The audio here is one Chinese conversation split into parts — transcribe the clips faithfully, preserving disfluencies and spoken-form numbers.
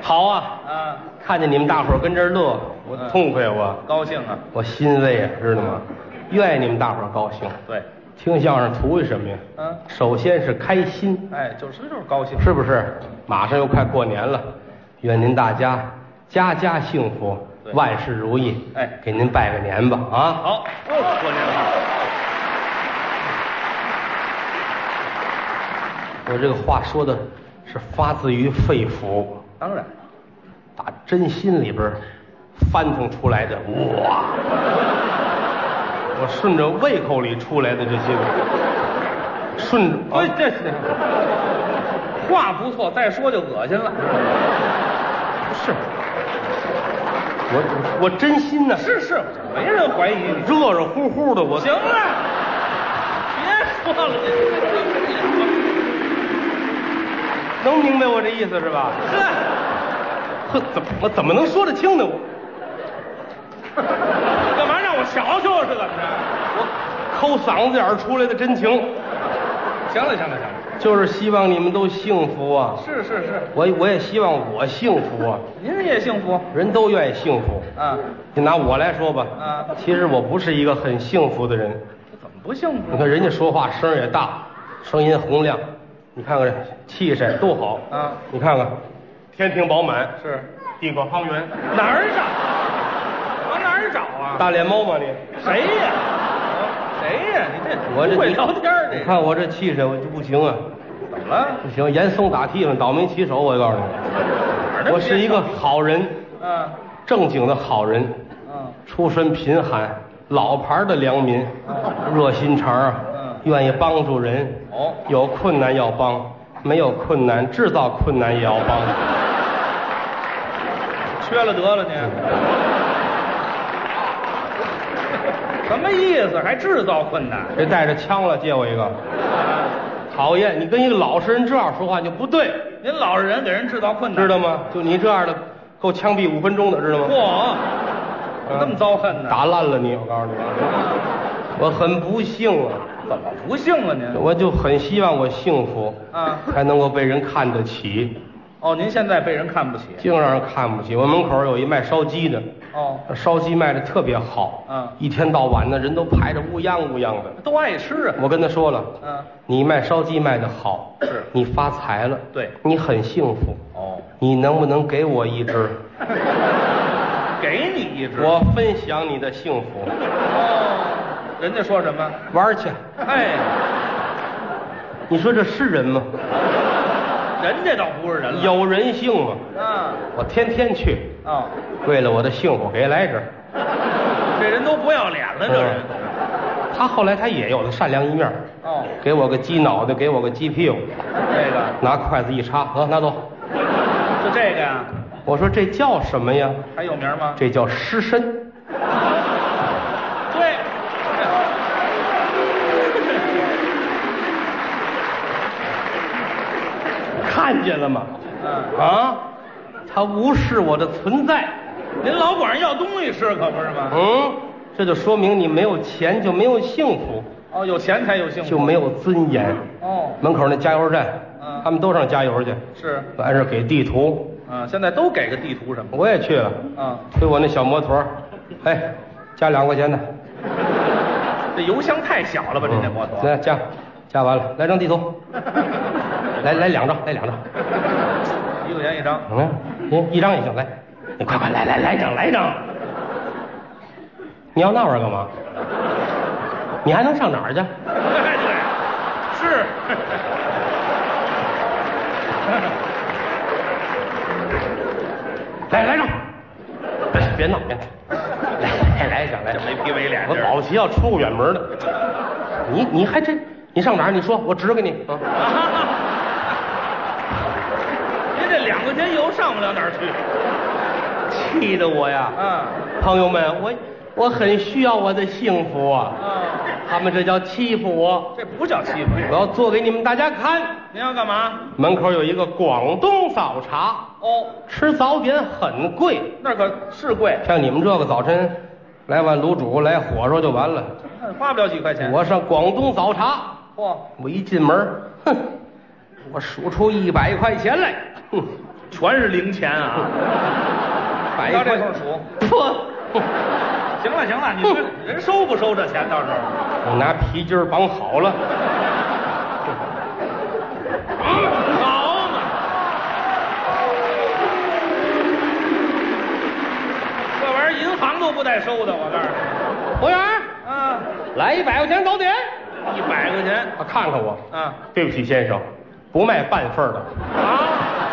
好啊， 啊， 看见你们大伙儿跟这儿乐，我痛快，我高兴啊， 我欣慰啊，知道吗？愿意你们大伙儿高兴。 对， 听相声图什么呀？ 嗯， 首先是开心， 哎，就是就是高兴， 是不是？马上又快过年了，愿您大家家家幸福，万事如意。 哎， 给您拜个年吧，啊！ 好，过年好。 我这个话说的是发自于肺腑， 当然， 打真心里边翻腾出来的，哇！我顺着胃口里出来的这些个，顺着， 哎，这这话不错，再说就恶心了。 不是，我我真心呢， 是是，没人怀疑你。 热热乎乎的，我行了，别说了， 能明白我这意思是吧？ 是。 呵，怎么我怎么能说得清呢？我干嘛让我瞧瞧是怎么着？ 我抠嗓子眼儿出来的真情。 行了行了行了， 就是希望你们都幸福啊！ 是是是， 我我也希望我幸福啊！ 您也幸福， 人都愿意幸福啊。 就拿我来说吧， 啊， 其实我不是一个很幸福的人。 怎么不幸福？ 你看人家说话声也大，声音洪亮，你看看气势多好啊！ 你看看，天庭饱满， 是地阁方圆， 哪儿找？往哪儿找啊？ 大脸猫吗你？ 谁呀？谁呀？你这我这不会聊天儿这？ 你看我这气势，我就不行啊！ 怎么了？ 不行，严嵩打替了，倒霉骑手，我告诉你，我是一个好人， 嗯， 正经的好人， 嗯， 出身贫寒，老牌的良民，热心肠啊， 嗯， 愿意帮助人， 哦， 有困难要帮，没有困难制造困难也要帮， 缺了得了您。什么意思？还制造困难？ 别带着枪了，借我一个。讨厌，你跟一个老实人这样说话就不对。 您老实人给人制造困难， 知道吗？就你这样的，够枪毙五分钟的，知道吗？ 嚯，这么遭恨呢？ 打烂了你，我告诉你，我很不幸啊。 怎么不幸了您？ 我就很希望我幸福啊， 才能够被人看得起。 哦，您现在被人看不起， 净让人看不起。我门口有一卖烧鸡的， 哦， 烧鸡卖的特别好， 嗯， 一天到晚的人都排着乌泱乌泱的， 都爱吃啊。 我跟他说了， 嗯， 你卖烧鸡卖的好， 是你发财了， 对， 你很幸福。 哦， 你能不能给我一只？ 给你一只， 我分享你的幸福。 哦，人家说什么？ 玩去。 哎， 你说这是人吗？ 人家倒不是人了， 有人性吗？ 啊， 我天天去， 哦， 为了我的幸福，给来一只。 这人都不要脸了，这人。 嗯、他后来他也有了善良一面。 哦， 给我个鸡脑袋，给我个鸡屁股， 这个拿筷子一插，啊，拿走。 就这个呀？ 我说这叫什么呀？ 还有名吗？ 这叫失身。 对。 看见了吗？ 嗯啊，他无视我的存在。 您老管人要东西吃，可不是吗？ 嗯，这就说明你没有钱就没有幸福。 哦，有钱才有幸福， 就没有尊严。 哦， 门口那加油站， 嗯， 他们都上加油去。 是， 完事给地图。 啊，现在都给个地图什么？ 我也去了。 啊， 推我那小摩托，哎，加两块钱的。 这油箱太小了吧？这那摩托。 来加，加完了，来张地图。来来两张，来两张。 一块钱一张。 嗯，行，一张也行。来，你快快来来来张来张。你要那玩意儿干嘛？你还能上哪儿去？ 对，是。 来来张，别别闹别闹，来来来一张来， 没皮没脸。 我保齐要出个远门的。你你还真你上哪儿？你说我指给你。啊， 您这两块钱油上不了哪儿去， 气得我呀！ 啊， 朋友们，我我很需要我的幸福啊！ 啊， 他们这叫欺负我。 这不叫欺负我要做给你们大家看。 您要干嘛？ 门口有一个广东早茶。 哦， 吃早点很贵， 那可是贵。 像你们这个早晨，来碗卤煮，来火烧就完了， 花不了几块钱。 我上广东早茶， 嚯， 我一进门，哼，我数出一百块钱来，哼， 全是零钱啊！ 摆一到这块块数。 嚯！ 行了行了，你说人收不收这钱？到时候我拿皮筋儿绑好了。 好嘛！这玩意儿银行都不带收的，我告诉你。 服务员， 啊， 来一百块钱糕点。 一百块钱。 他看看我， 啊， 对不起先生，不卖半份的。 啊，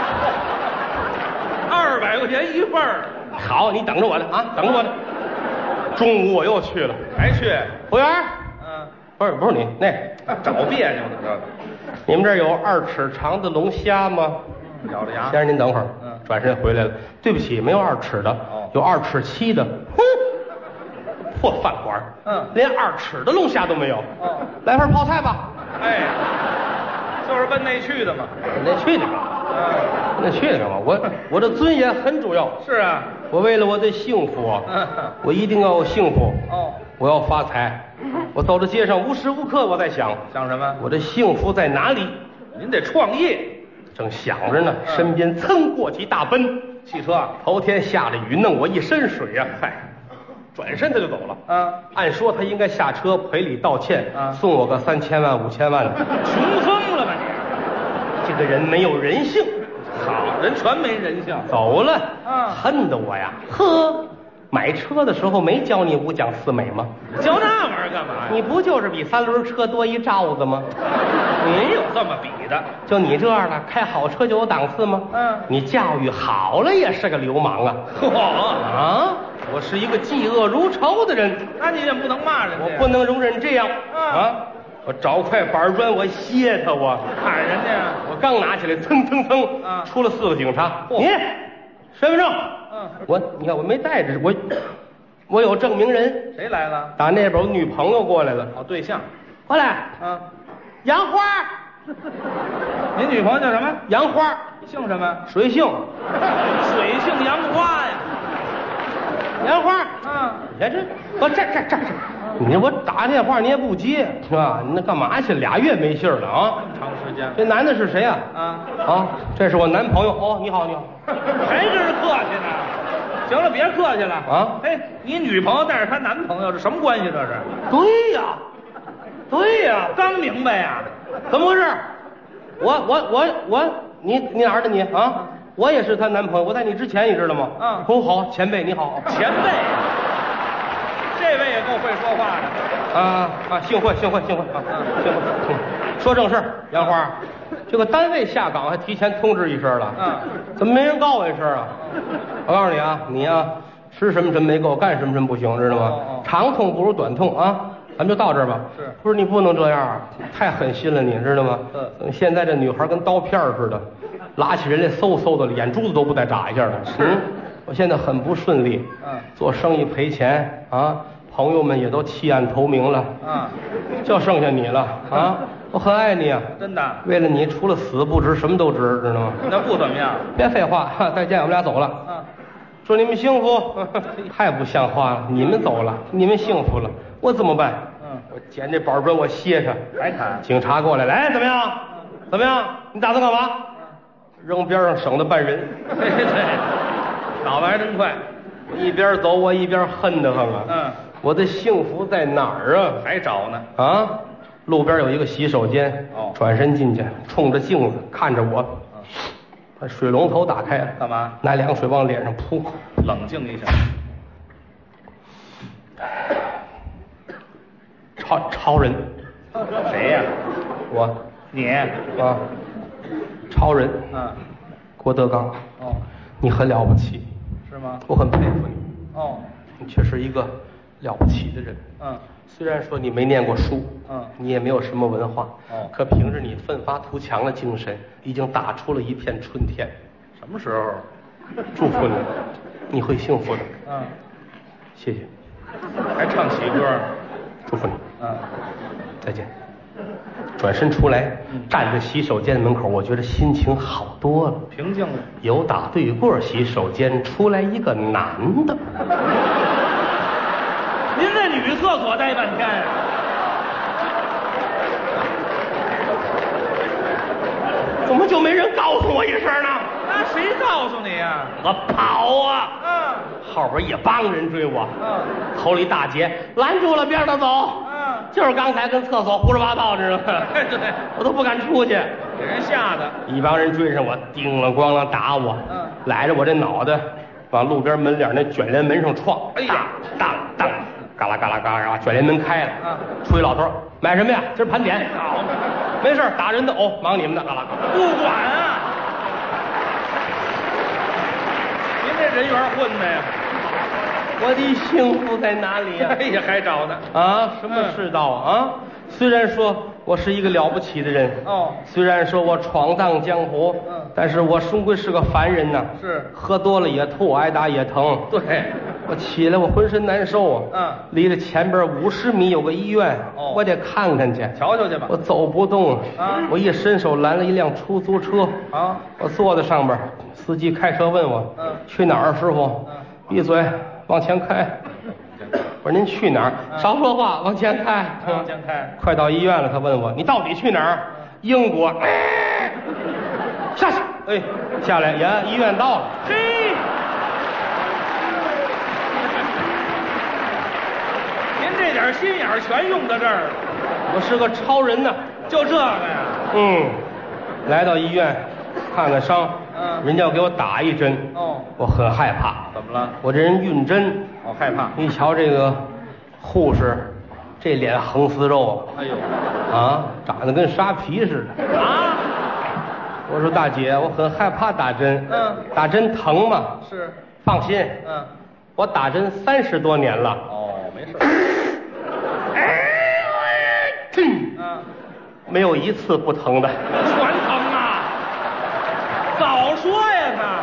二百块钱一份儿。 好，你等着我呢啊，等着我呢。中午我又去了， 还去？ 服务员， 嗯， 不是不是你那找别扭的这个。 你们这儿有二尺长的龙虾吗？ 咬着牙。 先生您等会儿。 嗯。 转身回来了，对不起，没有二尺的， 哦有二尺七的。哼，破饭馆。 嗯连二尺的龙虾都没有。 哦， 来份泡菜吧。 哎，就是奔那去的嘛。 那去那个， 嗯， 那去那个嘛，我我的尊严很重要。 是啊。 我为了我的幸福啊， 嗯， 我一定要有幸福。 哦， 我要发财。我走到街上，无时无刻我在想， 想什么？ 我的幸福在哪里？ 您得创业。 正想着呢，身边噌过起大奔汽车。 头天下了雨，弄我一身水呀、嗨，转身他就走了。 啊， 按说他应该下车赔礼道歉， 啊送我个三千万五千万的。 穷疯了吧你？ 这个人没有人性。 好人全没人性。 走了， 啊恨得我呀，呵，买车的时候没教你五讲四美吗？ 教那玩意儿干嘛呀？ 你不就是比三轮车多一罩子吗？ 没有这么比的。 就你这样的，开好车就有档次吗？ 嗯你教育好了也是个流氓啊！ 嚯， 啊，我是一个嫉恶如仇的人， 那你也不能骂人家呀。 我不能容忍这样嗯啊！我找块板砖，我歇他，我喊人家呀。 我刚拿起来，蹭蹭蹭， 嗯出了四个警察。 嚯你身份证， 嗯， 我你看我没带着，我我有证明人。 谁来了？ 打那边我女朋友过来了， 哦，对象。 过来， 嗯， 杨花， 您女朋友叫什么？ 杨花， 姓什么？ 水性， 水性杨花呀。 杨花。 嗯， 你看这，我这这这这，你说我打电话你也不接，是吧？你那干嘛去？俩月没信儿了啊！ 长时间。 这男的是谁呀？ 啊啊，这是我男朋友。哦，你好，你好。 还跟人客气呢？行了，别客气了啊哎，你女朋友带着她男朋友，这什么关系？这是？ 对呀，对呀， 刚明白呀。 怎么回事？我我我我，你你哪儿的你啊？我也是她男朋友，我在你之前，你知道吗？ 嗯哦，好，前辈你好。 前辈，这位也够会说话的。 啊啊，幸会幸会幸会啊，幸会。嗯说正事儿，杨花，这个单位下岗还提前通知一声了。 嗯， 怎么没人告我一声啊？我告诉你啊，你呀、吃什么什么没够，干什么什么不行，知道吗？ 哦哦长痛不如短痛啊！咱们就到这儿吧。 是不是你不能这样啊，太狠心了，你知道吗？ 嗯。 现在这女孩跟刀片似的，拉起人来嗖嗖的，眼珠子都不带眨一下的。嗯，我现在很不顺利。 嗯做生意赔钱啊，朋友们也都弃暗投明了。 啊， 就剩下你了啊！我很爱你啊， 真的？ 为了你，除了死不值，什么都值，知道吗？ 那不怎么样。 别废话，哈再见，我们俩走了。 啊， 祝你们幸福。太不像话了，你们走了，你们幸福了，我怎么办？ 嗯， 我捡这板砖，我歇他。 还砍？ 警察过来了，哎，怎么样？怎么样？你打算干嘛？扔边上，省得绊人。 对对，脑子还真快。 我一边走，我一边恨得慌啊。 嗯， 我的幸福在哪儿啊？ 还找呢。 啊，路边有一个洗手间， 哦转身进去，冲着镜子看着我， 嗯， 把水龙头打开了， 干嘛？ 拿凉水往脸上扑， 冷静一下。 超超人， 谁呀？ 我你？ 啊，超人， 嗯， 郭德纲， 哦， 你很了不起， 是吗？ 我很佩服你， 哦， 你却是一个了不起的人。 嗯， 虽然说你没念过书， 嗯你也没有什么文化， 哦可凭着你奋发图强的精神，已经打出了一片春天。 什么时候？ 祝福你，你会幸福的。 嗯， 谢谢， 还唱喜歌。 祝福你， 嗯， 再见。转身出来，站在洗手间门口，我觉得心情好多了。 平静了。 有打对过洗手间出来一个男的， 您在女厕所待半天呀？ 怎么就没人告诉我一声呢？ 那那谁告诉你呀？ 我跑啊！ 嗯后边一帮人追我， 嗯头里大姐拦住了，边上走。 嗯， 就是刚才跟厕所胡说八道，知道吗？ 对对， 我都不敢出去。 给人吓的。 一帮人追上我，叮了咣啷打我， 嗯揽着我这脑袋往路边门脸那卷帘门上撞， 哎呀当当当，嘎啦嘎啦嘎啦，卷帘门开了。 嗯出一老头，买什么呀？今儿盘点。 好嘛， 没事，打人的哦，忙你们的，嘎啦嘎啦。 不管啊！您这人缘混的呀？ 我的幸福在哪里呀、 哎呀，还找呢。 啊？什么世道啊？虽然说我是一个了不起的人， 哦虽然说我闯荡江湖， 嗯但是我终归是个凡人呐。 是喝多了也吐，挨打也疼。 对， 我起来我浑身难受啊。 嗯离着前边五十米有个医院， 哦我得看看去。 瞧瞧去吧我。走不动啊我一伸手拦了一辆出租车， 啊， 我坐在上边，司机开车问我， 嗯去哪儿，师傅？ 嗯闭嘴，往前开。我说您去哪儿？ 嗯少说话，往前开。 往前开。 快到医院了，他问我，你到底去哪儿？英国。下去。哎，下来呀，医院到了。 嘿，您这点心眼儿全用在这儿了， 我是个超人呐。 就这个呀？ 嗯，来到医院看看伤， 嗯人家要给我打一针， 哦， 我很害怕。 怎么了？ 我这人晕针， 我害怕。 你瞧这个护士，这脸横丝肉哎呦， 啊，啊，长得跟沙皮似的。 啊， 我说大姐，我很害怕打针。 嗯打针疼吗？ 是， 放心， 嗯， 我打针三十多年了。 哦，没事。 嗯， 嗯， 没有一次不疼的。 全疼啊！早说呀，他。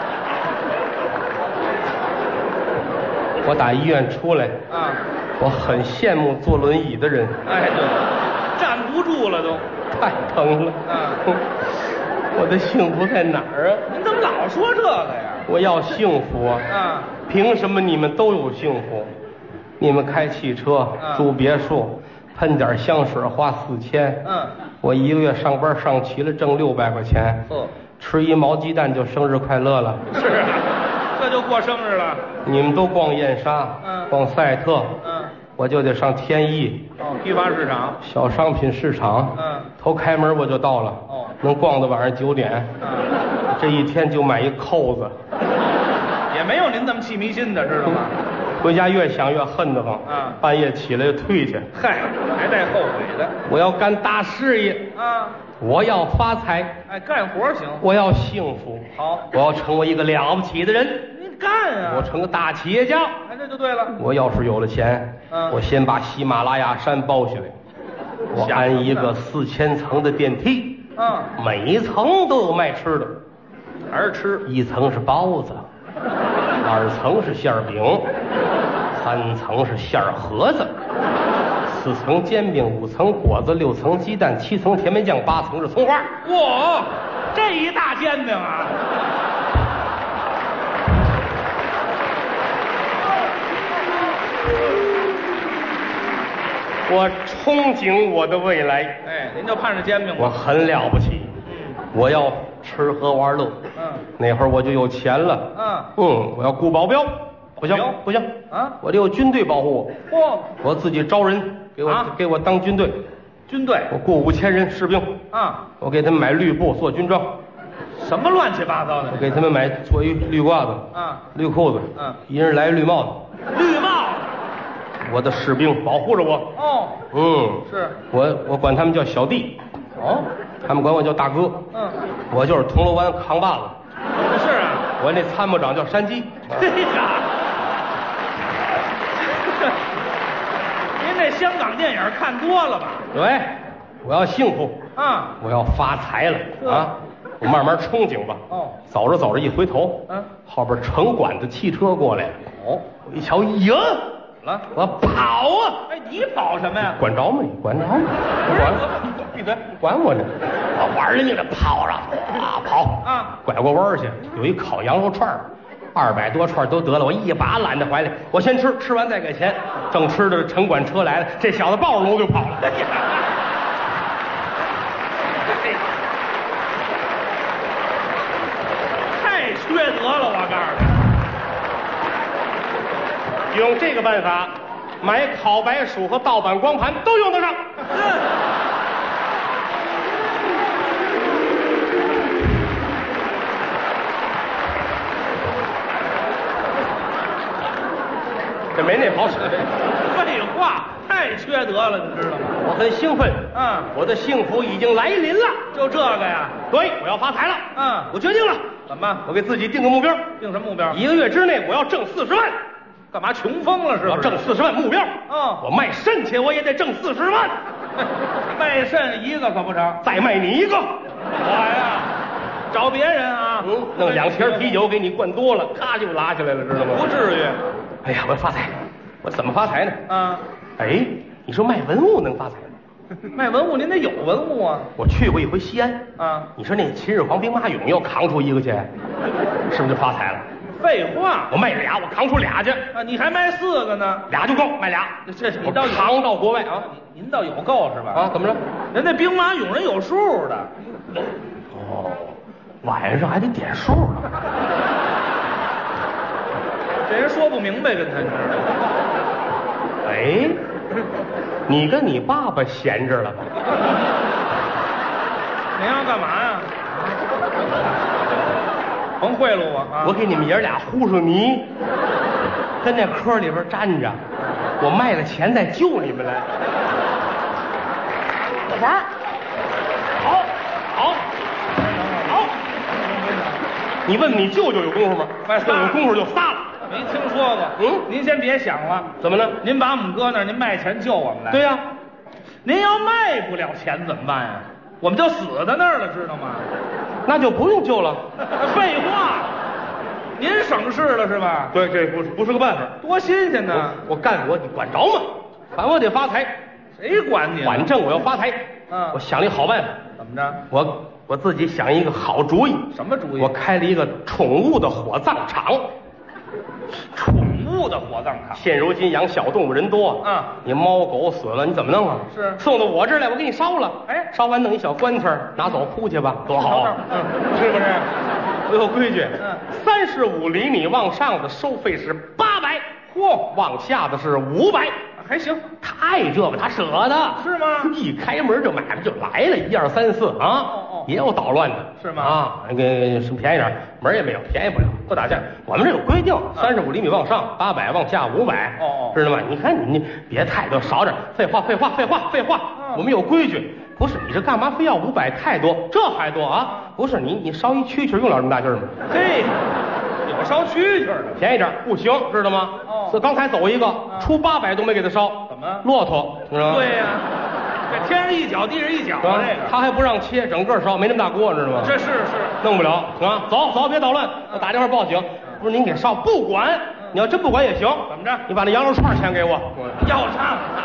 我打医院出来， 啊， 我很羡慕坐轮椅的人， 哎，对，站不住了都。 太疼了。 嗯， 我的幸福在哪儿啊？ 您怎么老说这个呀？ 我要幸福啊！ 啊， 凭什么你们都有幸福？你们开汽车、 嗯住别墅，喷点香水花四千。 嗯， 我一个月上班上齐了挣六百块钱。 呵， 吃一毛鸡蛋就生日快乐了。 是啊，这就过生日了。 你们都逛燕莎， 嗯逛赛特， 嗯， 我就得上天意哦，批发市场。 小商品市场。 嗯， 头开门我就到了。 哦能逛到晚上九点。 嗯， 这一天就买一扣子。 也没有您这么气迷心的，知道吗？ 回家越想越恨得慌。 嗯半夜起来就退去。 嗨，还带后悔的。 我要干大事业， 啊， 我要发财， 哎，干活行。 我要幸福， 好， 我要成为一个了不起的人， 您干啊！ 我成个大企业家。 哎，这就对了。 我要是有了钱， 嗯我先把喜马拉雅山包下来，我安一个四千层的电梯， 嗯， 每一层都有卖吃的， 还是吃。 一层是包子，二层是馅儿饼，三层是馅儿盒子，四层煎饼，五层果子，六层鸡蛋，七层甜面酱，八层是葱花。 哇，这一大煎饼啊！ 我憧憬我的未来， 哎，您就盼着煎饼吧。 我很了不起，我要吃喝玩乐。 嗯那会儿我就有钱了。 嗯， 嗯，我要雇保镖，不行保镖不行啊我得有军队保护我， 嚯， 我自己招人给我、 啊给我当军队， 军队我雇五千人士兵， 啊， 我给他们买绿布做军装， 什么乱七八糟的我？给他们买做一绿褂子， 啊， 绿裤子， 嗯一人来绿帽子， 绿帽。 我的士兵保护着我。 哦， 嗯， 是。 我我管他们叫小弟， 哦， 他们管我叫大哥。 嗯， 我就是铜锣湾扛把子， 是啊。 我那参谋长叫山鸡。 哎呀，您这香港电影看多了吧？ 对，我要幸福， 啊， 我要发财了呵啊！我慢慢憧憬吧。 哦， 走着走着一回头， 嗯， 后边城管的汽车过来了。 哦， 我一瞧，呀， 了。 我跑啊！ 哎，你跑什么呀？ 管着吗你？管着吗？ 不是管我闭嘴。 管我呢！我玩了命的跑啊，啊跑啊拐过弯儿去，有一烤羊肉串儿，二百多串都得了，我一把揽在怀里，我先吃，吃完再给钱。正吃着，城管车来了，这小子抱着我就跑了。 用这个办法，买烤白薯和盗版光盘都用得上。这没那好使。 废话，太缺德了，你知道吗？ 我很兴奋， 嗯， 我的幸福已经来临了。 就这个呀？ 对，我要发财了。 嗯， 我决定了。 怎么？ 我给自己定个目标。 定什么目标？ 一个月之内我要挣四十万。 干嘛穷疯了是吧？ 我要挣四十万目标。 嗯， 我卖肾去，我也得挣四十万。 卖肾一个可不成， 再卖你一个。 我呀，找别人啊。 嗯，弄两瓶啤酒给你灌多了，咔就拉下来了，知道吗？ 不至于。 哎呀，我要发财，我怎么发财呢？ 啊， 哎，你说卖文物能发财吗？ 卖文物您得有文物啊。 我去过一回西安啊， 你说那秦始皇兵马俑要扛出一个去，是不是就发财了？ 废话， 我卖俩，我扛出俩去。 啊，你还卖四个呢？ 俩就够，卖俩。 这你我倒有扛到国外啊！ 您您倒有够是吧？ 啊，怎么着？ 人那兵马俑人有数的。 哦，晚上还得点数呢。 这人说不明白，跟他你知道吗？ 哎，你跟你爸爸闲着了吧？ 您要干嘛呀？甭贿赂我啊！ 我给你们爷俩糊上泥，跟那科里边站着，我卖了钱再救你们来。 我的， 好，好，好。你问你舅舅有功夫吗？ 卖仨有功夫就仨了。 没听说过。 嗯， 您先别想了。 怎么呢？ 您把我们搁那儿，您卖钱救我们来。 对呀、啊， 您要卖不了钱怎么办呀？我们就死在那儿了，知道吗？ 那就不用救了。 废话，您省事了是吧？ 对，这不是不是个办法。 多新鲜呢！ 我我干我你管着吗？反正我得发财。 谁管你？ 反正我要发财。 嗯， 我想了一好办法。 怎么着？ 我我自己想一个好主意。 什么主意？ 我开了一个宠物的火葬场。 宠物的火葬场。 现如今养小动物人多啊， 你猫狗死了你怎么弄啊？ 是送到我这儿来，我给你烧了。 哎， 烧完弄一小棺材拿走铺去吧，多好啊！ 嗯，是不是？ 我有规矩。 嗯， 三十五厘米往上的收费是八百， 嚯， 往下的是五百。 还行， 他爱这个，他舍得。 是吗？ 一开门就买卖就来了，一二三四啊， 哦哦， 也有捣乱的， 是吗？ 啊，那个什么便宜点，门也没有，便宜不了，不打架。我们这有规定，三十五厘米往上八百，往下五百。 哦哦， 知道吗？你看你你别太多，少点，废话废话废话废话。 嗯， 我们有规矩，不是你这干嘛非要五百？太多，这还多啊？不是你你烧一蛐蛐用了这么大劲儿吗？ 嘿，有烧蛐蛐的， 便宜点不行，知道吗？ 哦， 这刚才走一个，出八百都没给他烧。 怎么？ 骆驼，知道吗？ 对呀，这天上一脚地上一脚啊，这个他还不让切，整个烧，没那么大锅，知道吗？ 这是是弄不了啊！走走，别捣乱，我打电话报警。不是您给烧，不管，你要真不管也行。 怎么着？ 你把那羊肉串钱给我。 要账。